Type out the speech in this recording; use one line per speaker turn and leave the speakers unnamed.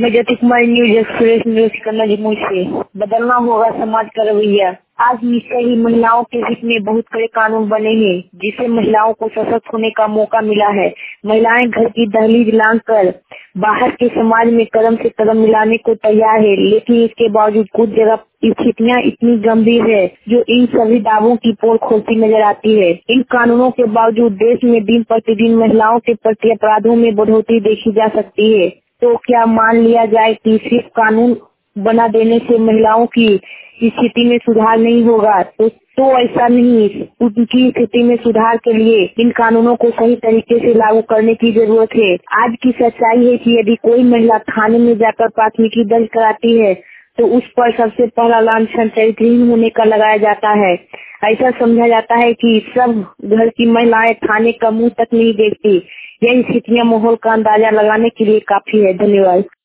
मैं Jyoti Kumari news express news करना जम्मू से। बदलना होगा समाज का रवैया। आज निश्चय ही महिलाओं के हित में बहुत कड़े कानून बने हैं, जिससे महिलाओं को सशक्त होने का मौका मिला है। महिलाएं घर की दहलीज लांघ कर बाहर के समाज में कदम से कदम मिलाने को तैयार है, लेकिन इसके बावजूद कुछ जगह स्थितियाँ इतनी गंभीर है जो इन सभी दावों की पोल खोलती नजर आती है। इन कानूनों के बावजूद देश में दिन प्रतिदिन महिलाओं के प्रति अपराधों में बढ़ोतरी देखी जा सकती है। तो क्या मान लिया जाए कि सिर्फ कानून बना देने से महिलाओं की स्थिति में सुधार नहीं होगा? तो ऐसा नहीं। उनकी स्थिति में सुधार के लिए इन कानूनों को सही तरीके से लागू करने की जरूरत है। आज की सच्चाई है कि यदि कोई महिला थाने में जाकर प्राथमिकी दर्ज कराती है तो उस पर सबसे पहला लांछन चरित्रहीन होने का लगाया जाता है। ऐसा समझा जाता है कि सब घर की महिलाएं थाने का मुंह तक नहीं देखती। यह स्थितियां माहौल का अंदाजा लगाने के लिए काफी है। धन्यवाद।